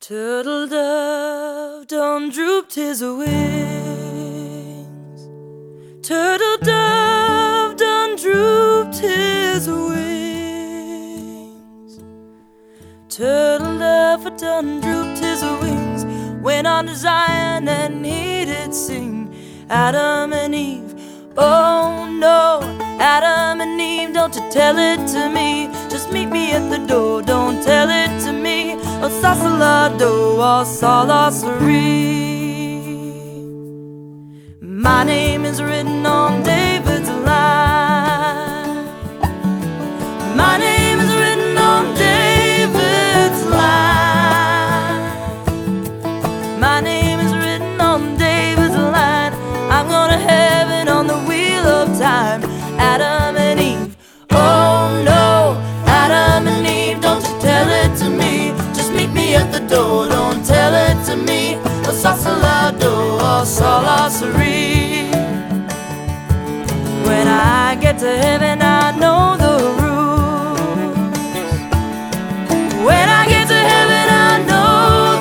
Turtle dove done drooped his wings. Turtle dove done drooped his wings. Turtle dove done drooped his wings. Went on to Zion and he did sing. Adam and Eve, oh no, Adam and Eve, don't you tell it to me. Just meet me at the door, don't tell it to me. Oh, Sasalado, oh, Salasari. My name is written on David's line. My name is written on David's line. My name is written on David's line. I'm going to heaven on the wheel of time. Adam and Eve, oh no, Adam and Eve, don't you tell it to me. Just meet me at the door, don't tell it to me. Oh, Sasalado, oh, Salasari. When I get to heaven, I know the rules. When I get to heaven, I know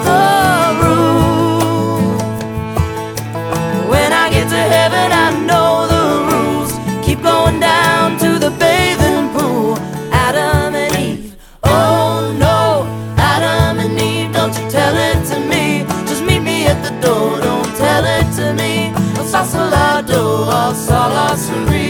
the rules. When I get to heaven, I know the rules. Keep going down to the bathing pool. Adam and Eve, oh no, Adam and Eve, don't you tell it to me. Just meet me at the door, don't tell it to me. Oh, Sasalado, oh, Salasari.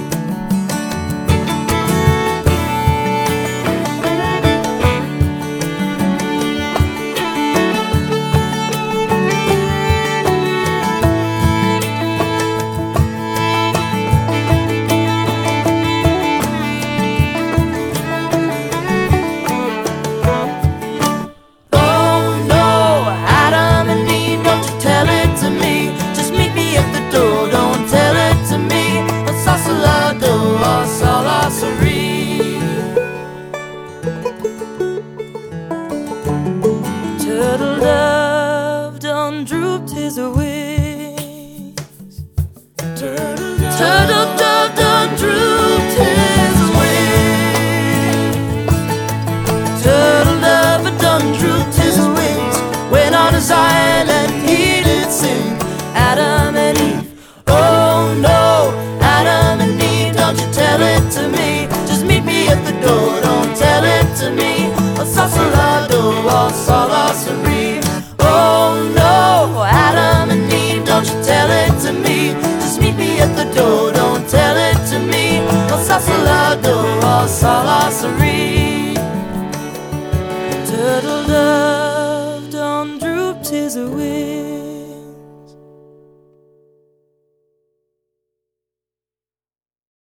Turtle dove done drooped his wings. Turtle dove done drooped his wings. Turtle dove done drooped his wings. Went on to Zion and he did sing. Adam and Eve, oh no, Adam and Eve, don't you tell it to me. Just meet me at the door, don't tell it to me. Oh, Sasalado, oh, Salasari. Oh no, Adam and Eve, don't you tell it to me. Just meet me at the door, don't tell it to me. Oh, Sasalado, oh, Salasari. Turtle dove done drooped his wings.